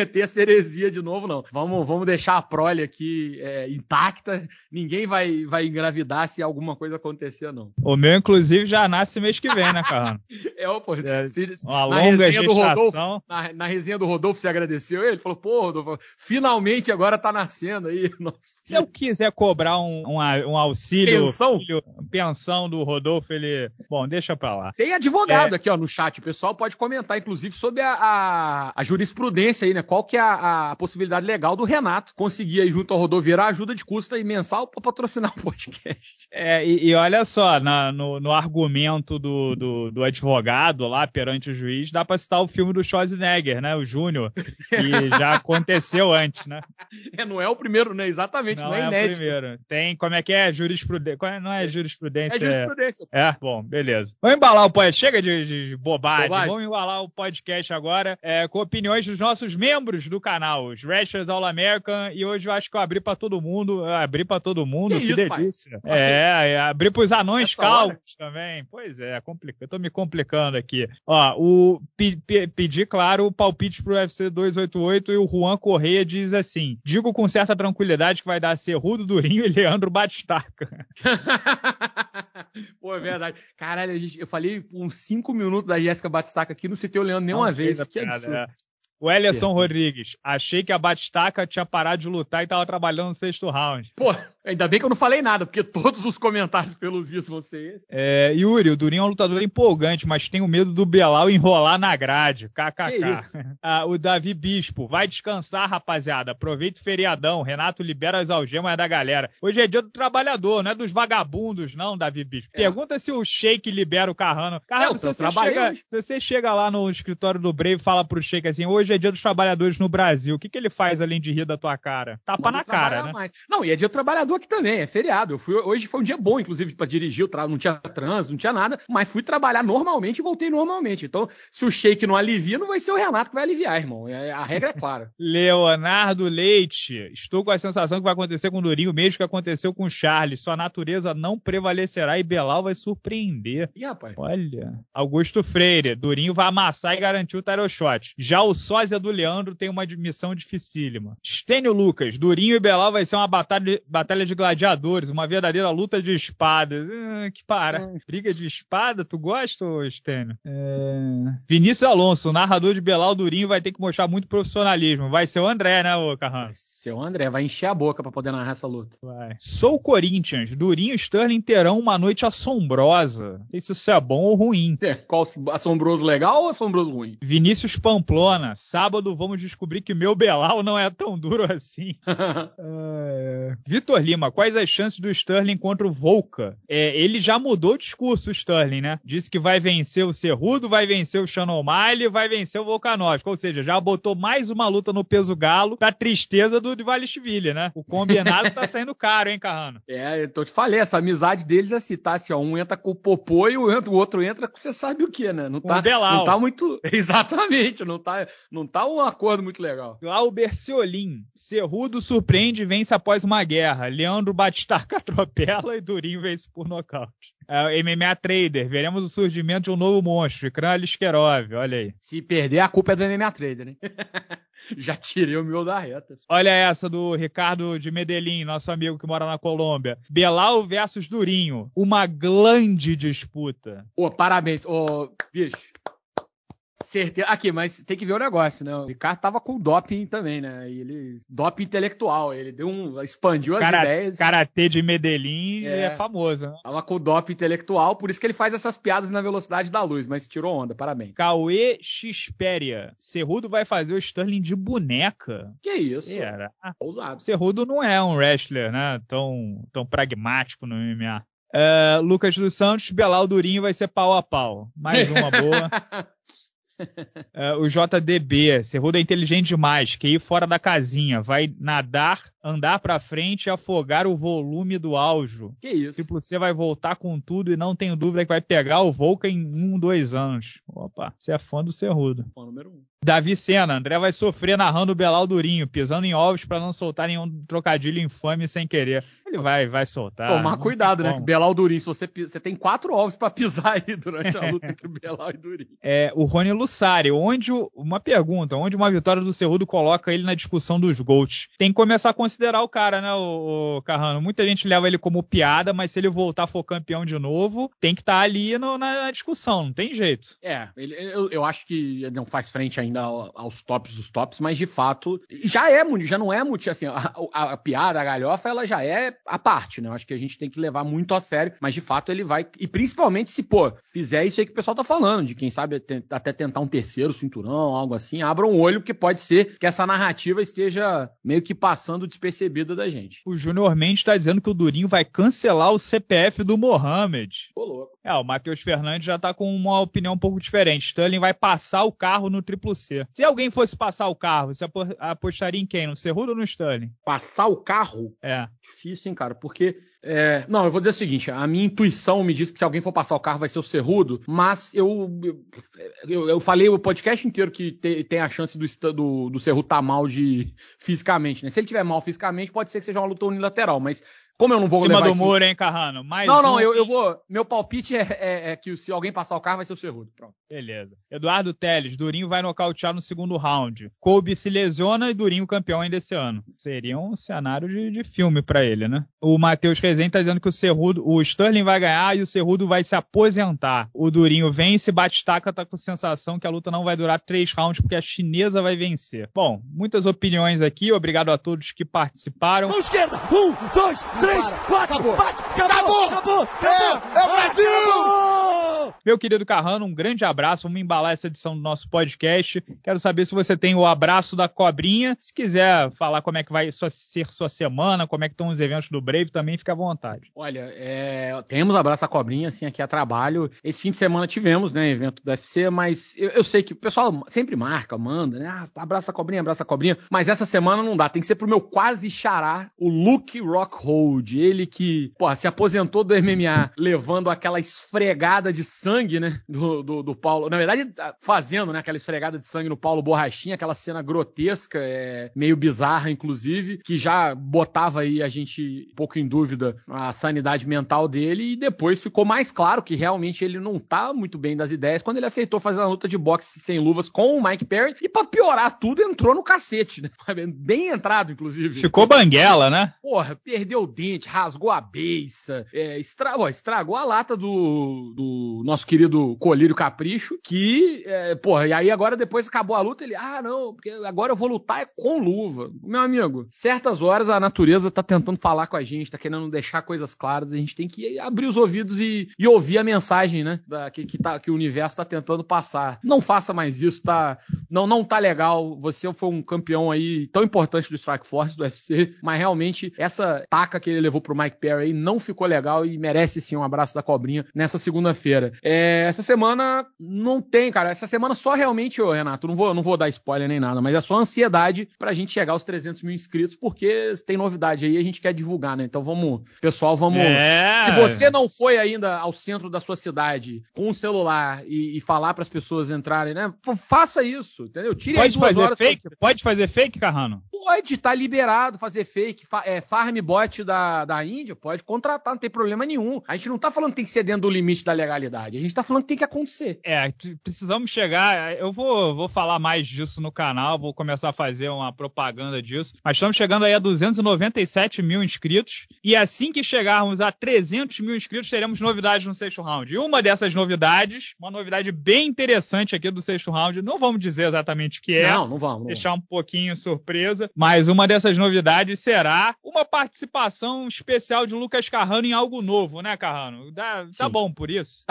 heresia de novo, não. Vamos, vamos deixar a prole aqui é, intacta. Ninguém vai, vai engravidar se alguma coisa acontecer, não. O meu, inclusive, já nasce mês que vem, né, Carrano? É, pô. É, se, uma na longa resenha do Rodolfo, gestação. na, na resenha do Rodolfo, você agradeceu ele? Ele falou, pô, Rodolfo, finalmente agora tá nascendo aí. Nossa, se eu quiser cobrar um, um, um auxílio... Pensão? Filho, pensão do Rodolfo, ele... Bom, deixa pra lá. Tem advogado é... aqui, ó, no chat. O pessoal pode comentar, inclusive, sobre a, a, a jurisprudência aí, né? Qual que é a, a possibilidade legal do Renato conseguir aí junto ao Rodoviário a ajuda de custa e mensal pra patrocinar o podcast. É, e, e olha só, na, no, no argumento do, do, do advogado lá perante o juiz, dá pra citar o filme do Schwarzenegger, né? O Júnior, que já aconteceu antes, né? É, não é o primeiro, né? Exatamente, não, não é, é inédito. o primeiro. Tem, como é que é? Jurisprudência. Não é jurisprudência. É jurisprudência. É, é bom, beleza. Vamos embalar o podcast. Chega de, de, de bobagem. bobagem. Vamos embalar o podcast agora é, com opiniões dos nossos membros do canal, os Wrestlers All American. E hoje eu acho que eu abri pra todo mundo. Eu abri pra todo mundo. Que, que isso, delícia. Pai? É, é, abri pros anões Essa calvos hora? Também. Pois é, complica. Eu tô me complicando aqui. Ó, o pe, pe, pedi, claro, o palpite pro U F C duzentos e oitenta e oito e o Juan Correia diz assim: digo com certa tranquilidade que vai dar Cerrudo, Durinho e Leandro Batistaca. Pô, é verdade. Caralho, a gente, eu falei uns cinco minutos da Jéssica Batistaca aqui, não citei o Leandro nenhuma não, vez. Que piada, absurdo. É. O Eliasson Rodrigues, achei que a Batistaca tinha parado de lutar e tava trabalhando no sexto round. Pô, ainda bem que eu não falei nada, porque todos os comentários pelos vistos vão ser esses. É, Yuri, o Durinho é um lutador empolgante, mas tenho medo do Belal enrolar na grade. K K K. Ah, o Davi Bispo, vai descansar, rapaziada. Aproveita o feriadão. Renato libera as algemas da galera. Hoje é dia do trabalhador, não é dos vagabundos, não, Davi Bispo. É. Pergunta se o Sheik libera o Carrano. Carrano, é, se, você chega, se você chega lá no escritório do Brave e fala pro Sheik assim, hoje é dia dos trabalhadores no Brasil. O que, que ele faz além de rir da tua cara? Tapa na cara, né? Mais. Não, e é dia do trabalhador aqui também, é feriado. Eu fui, hoje foi um dia bom, inclusive, pra dirigir, tra... não tinha trânsito, não tinha nada, mas fui trabalhar normalmente e voltei normalmente. Então, se o Sheik não alivia, não vai ser o Renato que vai aliviar, irmão. A regra é clara. Leonardo Leite, estou com a sensação que vai acontecer com o Durinho, mesmo que aconteceu com o Charles. Sua natureza não prevalecerá e Belal vai surpreender. Ih, rapaz. Olha. Augusto Freire, Durinho vai amassar e garantir o title shot. Já o sósia do Leandro tem uma missão dificílima. Stênio Lucas, Durinho e Belal vai ser uma batalha, batalha de gladiadores, uma verdadeira luta de espadas. Ah, que para. Hum. Briga de espada, tu gosta, Stênio? É... Vinícius Alonso, narrador de Belal, Durinho vai ter que mostrar muito profissionalismo. Vai ser o André, né, ô Carrano? Vai ser o André, vai encher a boca pra poder narrar essa luta. Vai. Sou Corinthians, Durinho e Sterling terão uma noite assombrosa. Não sei se isso é bom ou ruim. É, qual assombroso legal ou assombroso ruim? Vinícius Pamplona, sábado vamos descobrir que meu Belal não é tão duro assim. uh, Vitor Lima, quais as chances do Sterling contra o Volca? É, ele já mudou o discurso, o Sterling, né? Disse que vai vencer o Cerrudo, vai vencer o Sean O'Malley, vai vencer o Volkanovski. Ou seja, já botou mais uma luta no peso galo pra tristeza do Dvalishvili, né? O combinado tá saindo caro, hein, Carrano? É, eu te falei, essa amizade deles é se tá, assim, ó, um entra com o popô e o outro entra com você sabe o que, né? Não tá, não tá muito... Exatamente, não tá, não tá um acordo muito legal. Glauber Ciolin, Cerrudo surpreende e vence após uma guerra. Leandro Batistaca atropela e Durinho vence por nocaute. Uh, M M A Trader, veremos o surgimento de um novo monstro, Ikran Aliskerov, olha aí. Se perder, a culpa é do M M A Trader, né? Já tirei o meu da reta. Olha essa do Ricardo de Medellín, nosso amigo que mora na Colômbia. Belal versus Durinho, uma grande disputa. Ô, parabéns, ô, bicho. Certeza. Aqui, mas tem que ver o negócio, né? O Ricardo tava com doping também, né? E ele... Doping intelectual. Ele deu um... expandiu as Cara, ideias. Karatê de Medellín é, é famoso, né? Tava com doping intelectual, por isso que ele faz essas piadas na velocidade da luz, mas tirou onda, parabéns. Cauê Xperia. Cerrudo vai fazer o Sterling de boneca. Que isso? Será? Ousado. Cerrudo não é um wrestler, né? Tão, tão pragmático no M M A. Uh, Lucas dos Santos, Belal Durinho vai ser pau a pau. Mais uma boa. Uh, o J D B, Cerrudo é inteligente demais, quer ir fora da casinha, vai nadar andar pra frente e afogar o volume do Aljo. Que isso? Triplo C vai voltar com tudo e não tenho dúvida que vai pegar o Volca em um, dois anos. Opa, você é fã do Cerrudo. Fã número um. Davi Sena, André vai sofrer narrando o Belal Durinho, pisando em ovos pra não soltar nenhum trocadilho infame sem querer. Ele vai, vai soltar. Tomar cuidado, né? Que Belal Durinho, se você, você tem quatro ovos pra pisar aí durante a luta entre Belal e Durinho. É, o Rony Lussari, onde, uma pergunta, onde uma vitória do Cerrudo coloca ele na discussão dos GOATs? Tem que começar a considerar o cara, né, o, o Carrano? Muita gente leva ele como piada, mas se ele voltar for campeão de novo, tem que estar tá ali no, na, na discussão, não tem jeito. É, ele, eu, eu acho que não faz frente ainda aos tops dos tops, mas de fato, já é, já não é muito, assim, a, a, a piada, a galhofa, ela já é a parte, né? Eu acho que a gente tem que levar muito a sério, mas de fato ele vai, e principalmente se, pô, fizer isso aí que o pessoal tá falando, de quem sabe até tentar um terceiro cinturão, algo assim, abra um olho, porque pode ser que essa narrativa esteja meio que passando despercebida da gente. O Júnior Mendes tá dizendo que o Durinho vai cancelar o C P F do Mohamed. Ô, louco. É, o Matheus Fernandes já tá com uma opinião um pouco diferente. Sterling vai passar o carro no Triplo C. Se alguém fosse passar o carro, você apostaria em quem? No Cerrudo ou no Sterling? Passar o carro? É. Difícil, hein, cara? Porque... É, não, eu vou dizer o seguinte, a minha intuição me diz que se alguém for passar o carro vai ser o Cerrudo, mas eu eu, eu falei o podcast inteiro que te, tem a chance do, do, do Cerrudo estar tá mal de, fisicamente, né? Se ele tiver mal fisicamente, pode ser que seja uma luta unilateral, mas como eu não vou Cima levar do esse... muro, hein, Carrano? Mais não, não, um... eu, eu vou... Meu palpite é, é, é que se alguém passar o carro vai ser o Cerrudo. Pronto. Beleza. Eduardo Teles, Durinho vai nocautear no segundo round. Kobe se lesiona e Durinho campeão ainda esse ano. Seria um cenário de, de filme pra ele, né? O Matheus Rezende tá dizendo que o Cerrudo, o Sterling vai ganhar e o Cerrudo vai se aposentar. O Durinho vence, bate-taca, tá com sensação que a luta não vai durar três rounds porque a chinesa vai vencer. Bom, muitas opiniões aqui. Obrigado a todos que participaram. Mão esquerda. Um, dois, três, quatro. Acabou. Bate. Acabou. Acabou. Acabou. É, é o Brasil! Acabou. Meu querido Carrano, um grande abraço. Vamos embalar essa edição do nosso podcast. Quero saber se você tem o abraço da cobrinha. Se quiser falar como é que vai ser sua semana, como é que estão os eventos do Brave, também fica à vontade. Olha, é, temos abraço da cobrinha, assim, aqui a trabalho. Esse fim de semana tivemos, né, evento do U F C, mas eu, eu sei que o pessoal sempre marca, manda, né, ah, abraça a cobrinha, abraça a cobrinha, mas essa semana não dá, tem que ser pro meu quase xará, o Luke Rockhold, ele que, pô, se aposentou do M M A levando aquela esfregada de sangue, né, do, do, do Paulo, na verdade, fazendo, né, aquela esfregada de sangue no Paulo Borrachinha, aquela cena grotesca, é, meio bizarra, inclusive, que já botava aí a gente um pouco em dúvida a sanidade mental dele, e depois ficou mais claro que realmente ele não tá muito bem das ideias quando ele aceitou fazer uma luta de boxe sem luvas com o Mike Perry, e pra piorar tudo, entrou no cacete, né, bem entrado, inclusive. Ficou banguela, né? Porra, perdeu o dente, rasgou a beiça, é, estra... Ó, estragou a lata do, do nosso querido Colírio Capricho, que, é, porra, e aí agora depois acabou a luta, ele, ah, não, porque agora eu vou lutar com luva. Meu amigo, certas horas a natureza tá tentando falar com a gente, tá querendo deixar coisas claras, a gente tem que abrir os ouvidos e, e ouvir a mensagem, né, da, que, que, tá, que o universo tá tentando passar. Não faça mais isso, tá, não, não tá legal, você foi um campeão aí tão importante do Strike Force, do U F C, mas realmente essa taca que ele levou pro Mike Perry aí não ficou legal e merece sim um abraço da cobrinha nessa segunda-feira. É, essa semana não tem, cara, essa semana só realmente, ô Renato, não vou, não vou dar spoiler nem nada, mas é só ansiedade pra gente chegar aos trezentos mil inscritos, porque tem novidade aí, a gente quer divulgar, né, então vamos, pessoal, vamos, é. Se você não foi ainda ao centro da sua cidade com um celular e, e falar pras pessoas entrarem, né, faça isso, entendeu? Tire Pode aí duas fazer horas fake? pra... Pode fazer fake, Carrano? Pode, tá liberado fazer fake, fa- é, farm bot da, da Índia, pode contratar, não tem problema nenhum. A gente não tá falando que tem que ser dentro do limite da legalidade, a gente tá falando que tem que acontecer. É, precisamos chegar, eu vou, vou falar mais disso no canal, vou começar a fazer uma propaganda disso, mas estamos chegando aí a duzentos e noventa e sete mil inscritos, e assim que chegarmos a trezentos mil inscritos, teremos novidades no sexto round. E uma dessas novidades, uma novidade bem interessante aqui do sexto round, não vamos dizer exatamente o que é, Não, não vamos. Não deixar um pouquinho surpresa, mas uma dessas novidades será uma participação especial de Lucas Carrano em algo novo, né, Carrano? Dá, tá bom por isso? Tá,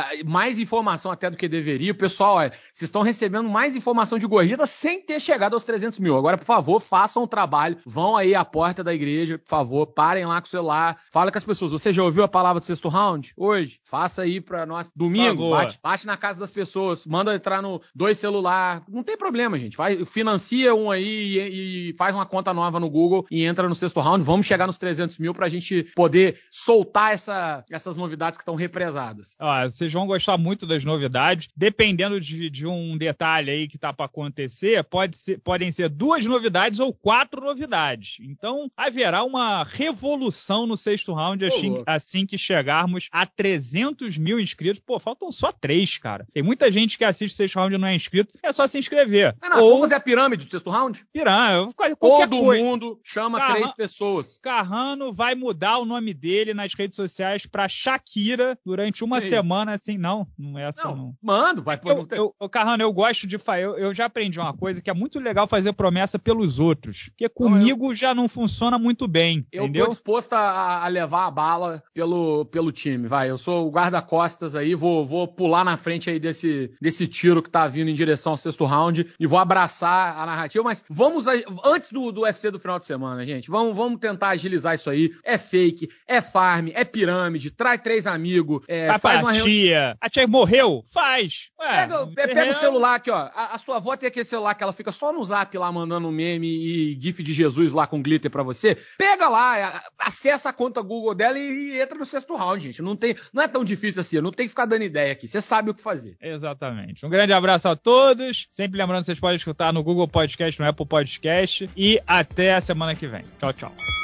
uh, mais informação até do que deveria. O pessoal, olha, vocês estão recebendo mais informação de gorjeta sem ter chegado aos trezentos mil. Agora, por favor, façam o trabalho, vão aí à porta da igreja, por favor, parem lá com o celular, fala com as pessoas. Você já ouviu a palavra do sexto round hoje? Faça aí pra nós. Domingo, bate, bate na casa das pessoas, manda entrar no dois celular. Não tem problema, gente. Vai, financia um aí e, e faz uma conta nova no Google e entra no sexto round. Vamos chegar nos trezentos mil pra gente poder soltar essa, essas novidades que estão represadas. Ó, vocês vão gostar muito das novidades. Dependendo de, de um detalhe aí que tá pra acontecer, pode ser, podem ser duas novidades ou quatro novidades. Então, haverá uma revolução no sexto round assim, assim que chegarmos a trezentos mil inscritos. Pô, faltam só três, cara. Tem muita gente que assiste o sexto round e não é inscrito. É só se inscrever. Não, não, ou... Vamos fazer a pirâmide do sexto round? Pirâmide. Todo coisa. mundo chama Carran... três pessoas. Carrano vai mudar o nome dele nas redes sociais pra Shakira durante uma Sim. semana, assim. Não, não é assim, não. não. Mando, vai. Eu, eu, eu, Carrano, eu gosto de... Eu, eu já aprendi uma coisa que é muito legal fazer promessa pelos outros. Porque comigo não, eu... já não funciona muito bem, eu entendeu? Eu tô disposto a, a levar a bala pelo, pelo time, vai. Eu sou o guarda-costas aí, vou, vou pular na frente aí desse, desse tiro que tá vindo em direção ao sexto round e vou abraçar a narrativa, mas vamos, a, antes do, do U F C do final de semana, gente, vamos, vamos tentar agilizar isso aí. É fake, é farm, é pirâmide, traz três amigos, é, Vai faz pra uma reunião. Tia. A tia morreu? Faz. Ué, pega pega o celular aqui, ó. A, a sua avó tem aquele celular que ela fica só no zap lá mandando meme e gif de Jesus lá com glitter pra você. Pega lá, acessa a conta Google dela e, e entra no sexto round, gente. Não, tem, não é tão difícil assim, não tem que ficar dando ideia aqui. Você sabe o que fazer. Exatamente. Um grande abraço a todos. Sempre lembrando que vocês podem escutar no Google Podcast, no Apple Podcast. E até a semana que vem. Tchau, tchau.